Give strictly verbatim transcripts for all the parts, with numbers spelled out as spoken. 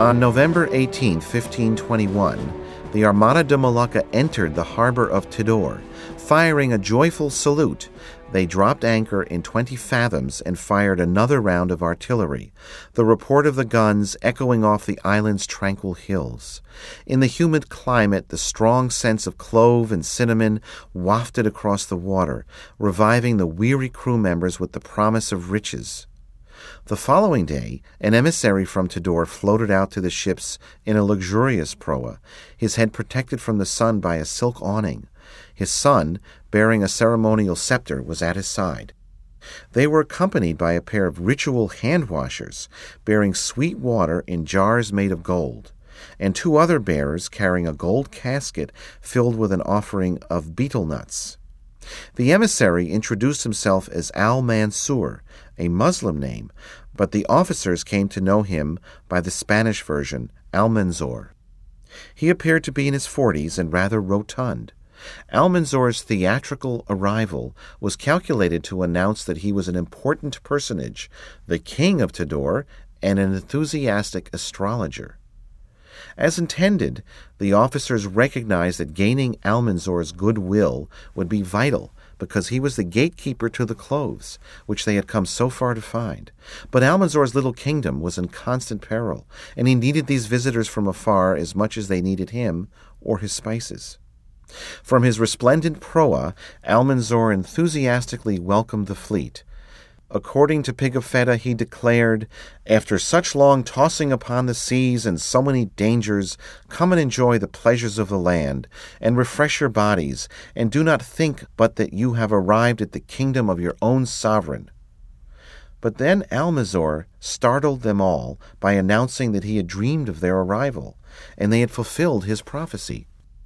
On November eighteenth, fifteen twenty-one, the Armada de Molucca entered the harbor of Tidor. Firing a joyful salute, they dropped anchor in twenty fathoms and fired another round of artillery, the report of the guns echoing off the island's tranquil hills. In the humid climate, the strong sense of clove and cinnamon wafted across the water, reviving the weary crew members with the promise of riches. The following day, an emissary from Tidor floated out to the ships in a luxurious proa, his head protected from the sun by a silk awning. His son, bearing a ceremonial scepter, was at his side. They were accompanied by a pair of ritual hand-washers, bearing sweet water in jars made of gold, and two other bearers carrying a gold casket filled with an offering of betel nuts. The emissary introduced himself as Al-Mansur, a Muslim name, but the officers came to know him by the Spanish version, Almanzor. He appeared to be in his forties and rather rotund. Almanzor's theatrical arrival was calculated to announce that he was an important personage, the king of Tidor, and an enthusiastic astrologer. As intended, the officers recognized that gaining Almanzor's goodwill would be vital, because he was the gatekeeper to the cloves, which they had come so far to find. But Almanzor's little kingdom was in constant peril, and he needed these visitors from afar as much as they needed him or his spices. From his resplendent proa, Almanzor enthusiastically welcomed the fleet. According to Pigafetta, he declared, "After such long tossing upon the seas and so many dangers, come and enjoy the pleasures of the land, and refresh your bodies, and do not think but that you have arrived at the kingdom of your own sovereign." But then Almanzor startled them all by announcing that he had dreamed of their arrival, and they had fulfilled his prophecy.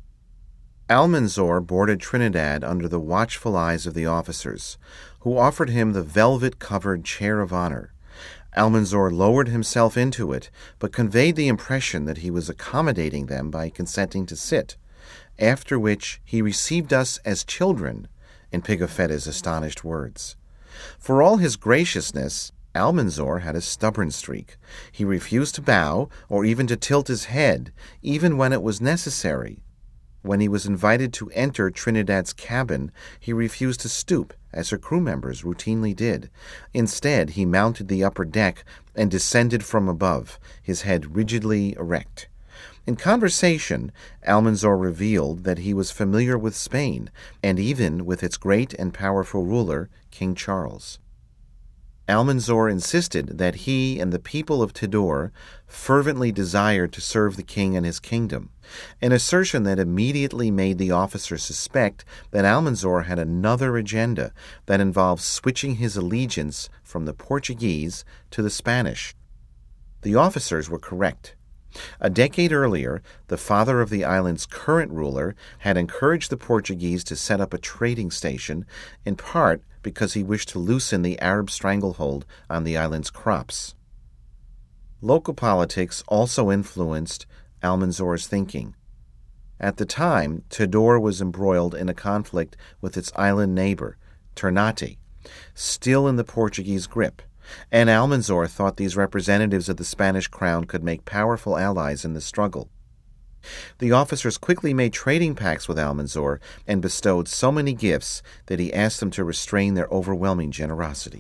Almanzor boarded Trinidad under the watchful eyes of the officers, who offered him the velvet-covered chair of honor. Almanzor lowered himself into it, but conveyed the impression that he was accommodating them by consenting to sit, after which he received us as children, in Pigafetta's astonished words. For all his graciousness, Almanzor had a stubborn streak. He refused to bow or even to tilt his head, even when it was necessary. When he was invited to enter Trinidad's cabin, he refused to stoop, as her crew members routinely did. Instead, he mounted the upper deck and descended from above, his head rigidly erect. In conversation, Almanzor revealed that he was familiar with Spain, and even with its great and powerful ruler, King Charles. Almanzor insisted that he and the people of Tidor fervently desired to serve the king and his kingdom, an assertion that immediately made the officers suspect that Almanzor had another agenda that involved switching his allegiance from the Portuguese to the Spanish. The officers were correct. A decade earlier, the father of the island's current ruler had encouraged the Portuguese to set up a trading station, in part because he wished to loosen the Arab stranglehold on the island's crops. Local politics also influenced Almanzor's thinking. At the time, Tidor was embroiled in a conflict with its island neighbor, Ternate, still in the Portuguese grip, and Almanzor thought these representatives of the Spanish crown could make powerful allies in the struggle. The officers quickly made trading pacts with Almanzor and bestowed so many gifts that he asked them to restrain their overwhelming generosity.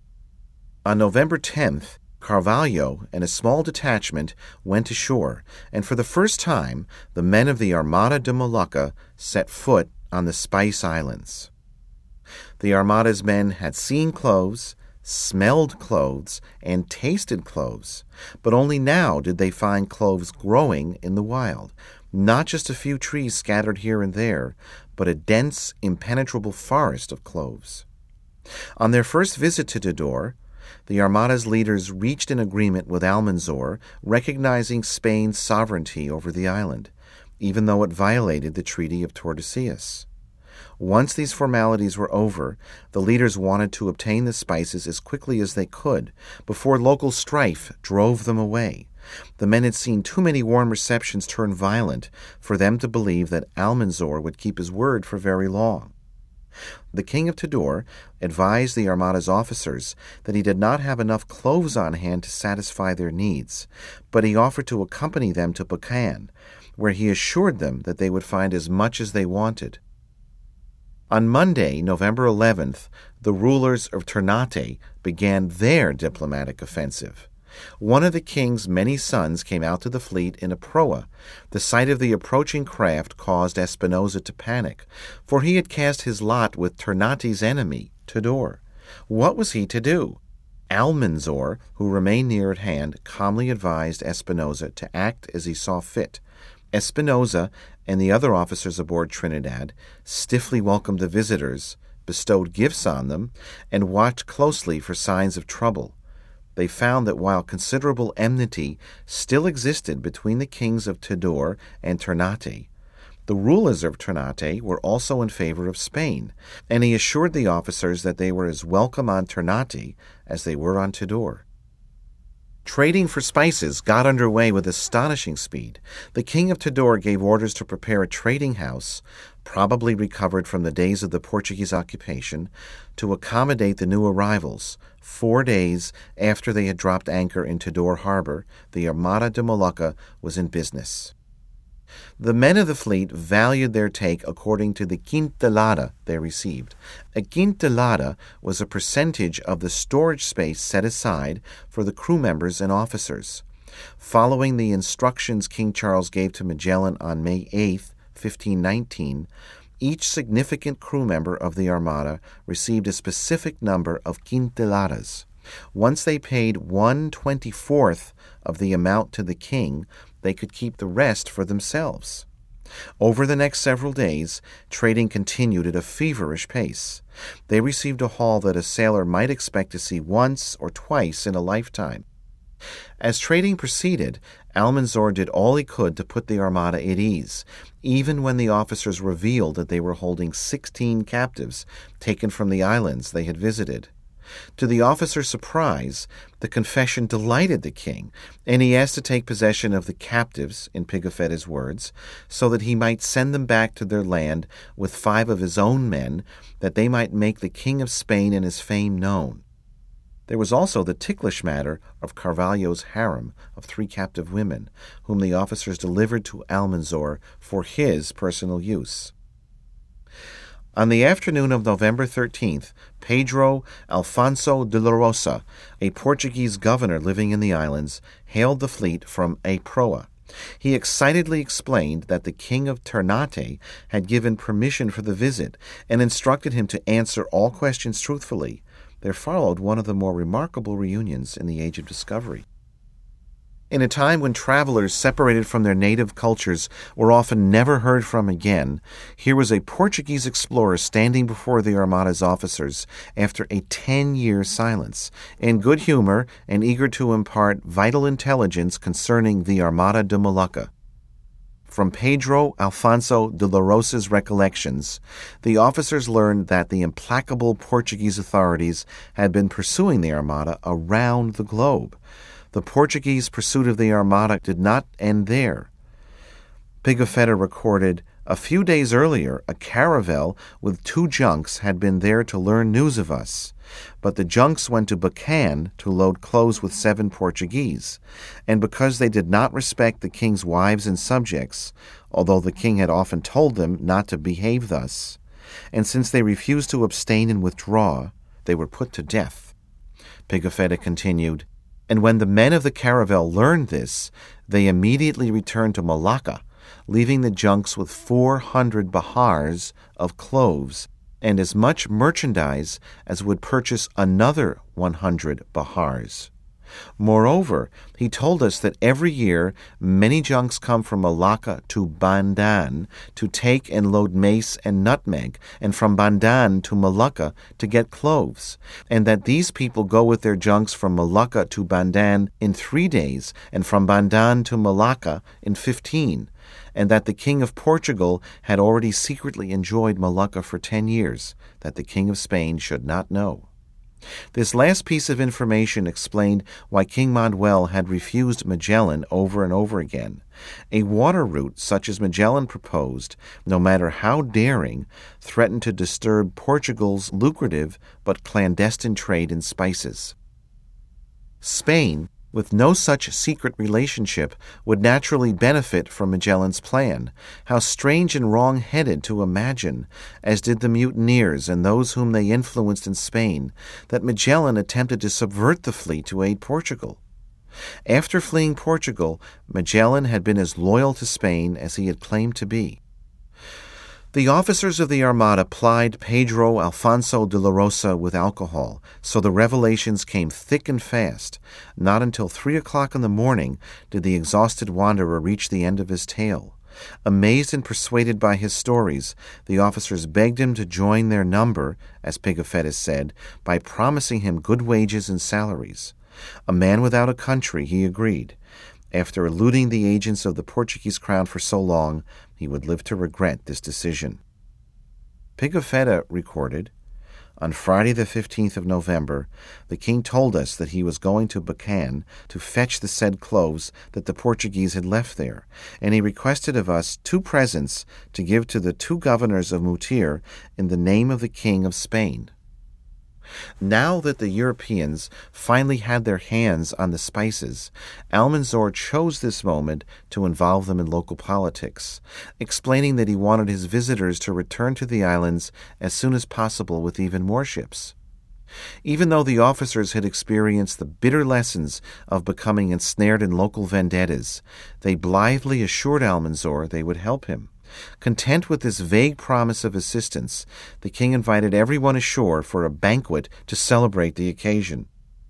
On November tenth, Carvalho and a small detachment went ashore, and for the first time, the men of the Armada de Molucca set foot on the Spice Islands. The Armada's men had seen cloves, smelled cloves, and tasted cloves, but only now did they find cloves growing in the wild, not just a few trees scattered here and there, but a dense, impenetrable forest of cloves. On their first visit to Tidor, the Armada's leaders reached an agreement with Almanzor, recognizing Spain's sovereignty over the island, even though it violated the Treaty of Tordesillas. Once these formalities were over, the leaders wanted to obtain the spices as quickly as they could, before local strife drove them away. The men had seen too many warm receptions turn violent for them to believe that Almanzor would keep his word for very long. The king of Tidor advised the Armada's officers that he did not have enough cloves on hand to satisfy their needs, but he offered to accompany them to Buchan, where he assured them that they would find as much as they wanted. On Monday, November eleventh, the rulers of Ternate began their diplomatic offensive. One of the king's many sons came out to the fleet in a proa. The sight of the approaching craft caused Espinosa to panic, for he had cast his lot with Ternate's enemy, Tidor. What was he to do? Almanzor, who remained near at hand, calmly advised Espinosa to act as he saw fit. Espinosa and the other officers aboard Trinidad stiffly welcomed the visitors, bestowed gifts on them, and watched closely for signs of trouble. They found that while considerable enmity still existed between the kings of Tidor and Ternate, the rulers of Ternate were also in favor of Spain, and he assured the officers that they were as welcome on Ternate as they were on Tidor. Trading for spices got underway with astonishing speed. The king of Tidor gave orders to prepare a trading house, probably recovered from the days of the Portuguese occupation, to accommodate the new arrivals. Four days after they had dropped anchor in Tidor Harbor, the Armada de Molucca was in business. The men of the fleet valued their take according to the quintelada they received. A quintelada was a percentage of the storage space set aside for the crew members and officers. Following the instructions King Charles gave to Magellan on May eighth, fifteen nineteen, each significant crew member of the Armada received a specific number of quinteladas. Once they paid one twenty-fourth of the amount to the king, they could keep the rest for themselves. Over the next several days, trading continued at a feverish pace. They received a haul that a sailor might expect to see once or twice in a lifetime. As trading proceeded, Almanzor did all he could to put the Armada at ease, even when the officers revealed that they were holding sixteen captives taken from the islands they had visited. To the officers' surprise, the confession delighted the king, and he asked to take possession of the captives, in Pigafetta's words, so that he might send them back to their land with five of his own men, that they might make the king of Spain and his fame known. There was also the ticklish matter of Carvalho's harem of three captive women, whom the officers delivered to Almanzor for his personal use. On the afternoon of November thirteenth, Pedro Alfonso de la Rosa, a Portuguese governor living in the islands, hailed the fleet from a proa. He excitedly explained that the king of Ternate had given permission for the visit and instructed him to answer all questions truthfully. There followed one of the more remarkable reunions in the Age of Discovery. In a time when travelers separated from their native cultures were often never heard from again, here was a Portuguese explorer standing before the Armada's officers after a ten-year silence, in good humor and eager to impart vital intelligence concerning the Armada de Molucca. From Pedro Alfonso de la Rosa's recollections, the officers learned that the implacable Portuguese authorities had been pursuing the Armada around the globe. The Portuguese pursuit of the Armada did not end there. Pigafetta recorded, a few days earlier, a caravel with two junks had been there to learn news of us, but the junks went to Buchan to load clothes with seven Portuguese, and because they did not respect the king's wives and subjects, although the king had often told them not to behave thus, and since they refused to abstain and withdraw, they were put to death. Pigafetta continued, and when the men of the caravel learned this, they immediately returned to Malacca, leaving the junks with four hundred bahars of cloves and as much merchandise as would purchase another one hundred bahars. Moreover, he told us that every year many junks come from Malacca to Bandan to take and load mace and nutmeg, and from Bandan to Malacca to get cloves, and that these people go with their junks from Malacca to Bandan in three days, and from Bandan to Malacca in fifteen, and that the King of Portugal had already secretly enjoyed Malacca for ten years, that the King of Spain should not know. This last piece of information explained why King Manuel had refused Magellan over and over again. A water route such as Magellan proposed, no matter how daring, threatened to disturb Portugal's lucrative but clandestine trade in spices. Spain, with no such secret relationship, would naturally benefit from Magellan's plan. How strange and wrong-headed to imagine, as did the mutineers and those whom they influenced in Spain, that Magellan attempted to subvert the fleet to aid Portugal. After fleeing Portugal, Magellan had been as loyal to Spain as he had claimed to be. The officers of the Armada plied Pedro Alfonso de la Rosa with alcohol, so the revelations came thick and fast. Not until three o'clock in the morning did the exhausted wanderer reach the end of his tale. Amazed and persuaded by his stories, the officers begged him to join their number, as Pigafetta said, by promising him good wages and salaries. A man without a country, he agreed. After eluding the agents of the Portuguese crown for so long, he would live to regret this decision. Pigafetta recorded, "On Friday the fifteenth of November, the king told us that he was going to Bacan to fetch the said cloves that the Portuguese had left there, and he requested of us two presents to give to the two governors of Mutir in the name of the King of Spain." Now that the Europeans finally had their hands on the spices, Almanzor chose this moment to involve them in local politics, explaining that he wanted his visitors to return to the islands as soon as possible with even more ships. Even though the officers had experienced the bitter lessons of becoming ensnared in local vendettas, they blithely assured Almanzor they would help him. Content with this vague promise of assistance, the king invited everyone ashore for a banquet to celebrate the occasion.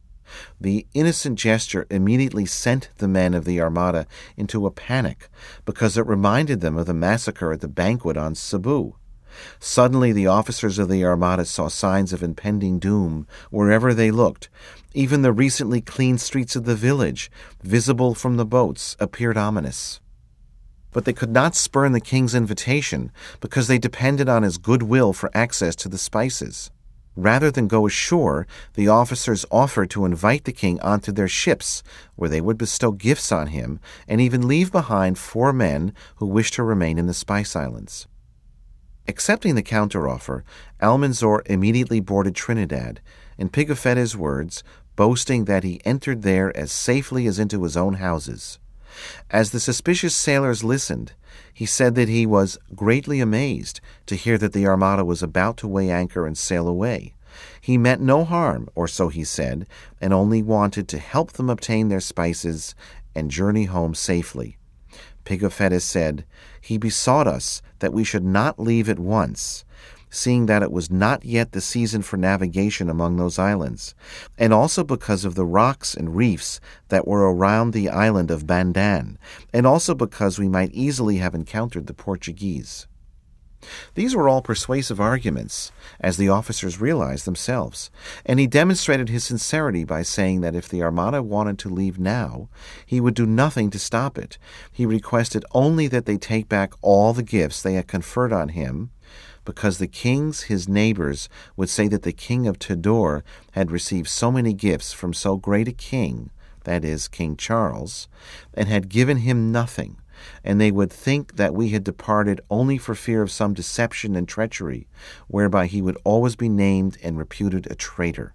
The innocent gesture immediately sent the men of the Armada into a panic because it reminded them of the massacre at the banquet on Cebu. Suddenly the officers of the Armada saw signs of impending doom wherever they looked. Even the recently cleaned streets of the village, visible from the boats, appeared ominous. But they could not spurn the king's invitation because they depended on his goodwill for access to the spices. Rather than go ashore, the officers offered to invite the king onto their ships, where they would bestow gifts on him and even leave behind four men who wished to remain in the Spice Islands. Accepting the counteroffer, Almanzor immediately boarded Trinidad, in Pigafetta's words, boasting that he entered there as safely as into his own houses. As the suspicious sailors listened, he said that he was greatly amazed to hear that the Armada was about to weigh anchor and sail away. He meant no harm, or so he said, and only wanted to help them obtain their spices and journey home safely. Pigafetta said, "He besought us that we should not leave at once, seeing that it was not yet the season for navigation among those islands, and also because of the rocks and reefs that were around the island of Bandan, and also because we might easily have encountered the Portuguese." These were all persuasive arguments, as the officers realized themselves, and he demonstrated his sincerity by saying that if the Armada wanted to leave now, he would do nothing to stop it. He requested only that they take back all the gifts they had conferred on him, because the kings, his neighbors, would say that the king of Tidor had received so many gifts from so great a king, that is, King Charles, and had given him nothing, and they would think that we had departed only for fear of some deception and treachery, whereby he would always be named and reputed a traitor.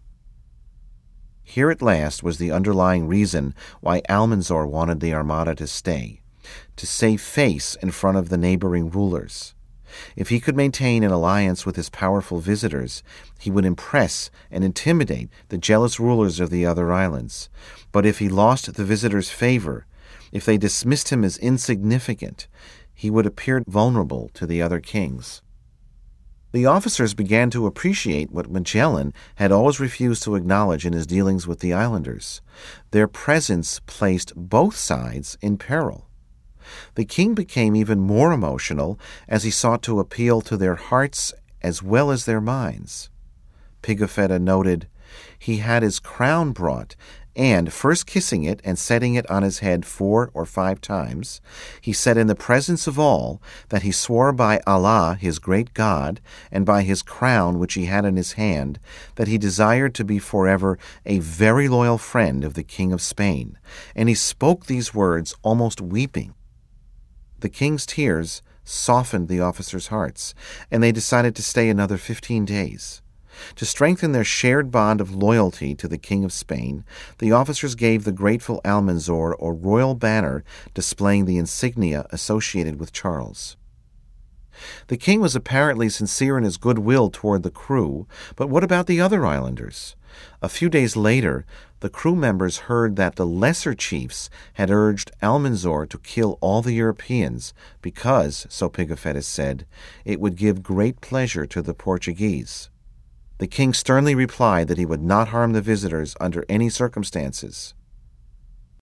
Here at last was the underlying reason why Almanzor wanted the Armada to stay, to save face in front of the neighboring rulers. If he could maintain an alliance with his powerful visitors, he would impress and intimidate the jealous rulers of the other islands. But if he lost the visitors' favor, if they dismissed him as insignificant, he would appear vulnerable to the other kings. The officers began to appreciate what Magellan had always refused to acknowledge in his dealings with the islanders. Their presence placed both sides in peril. The king became even more emotional as he sought to appeal to their hearts as well as their minds. Pigafetta noted, "He had his crown brought, And, first kissing it and setting it on his head four or five times, he said in the presence of all that he swore by Allah, his great God, and by his crown which he had in his hand, that he desired to be forever a very loyal friend of the King of Spain. And he spoke these words almost weeping. The king's tears softened the officers' hearts, and they decided to stay another fifteen days. To strengthen their shared bond of loyalty to the King of Spain, the officers gave the grateful Almanzor a royal banner displaying the insignia associated with Charles. The king was apparently sincere in his goodwill toward the crew, but what about the other islanders? A few days later, the crew members heard that the lesser chiefs had urged Almanzor to kill all the Europeans because, so Pigafetta said, it would give great pleasure to the Portuguese. The king sternly replied that he would not harm the visitors under any circumstances.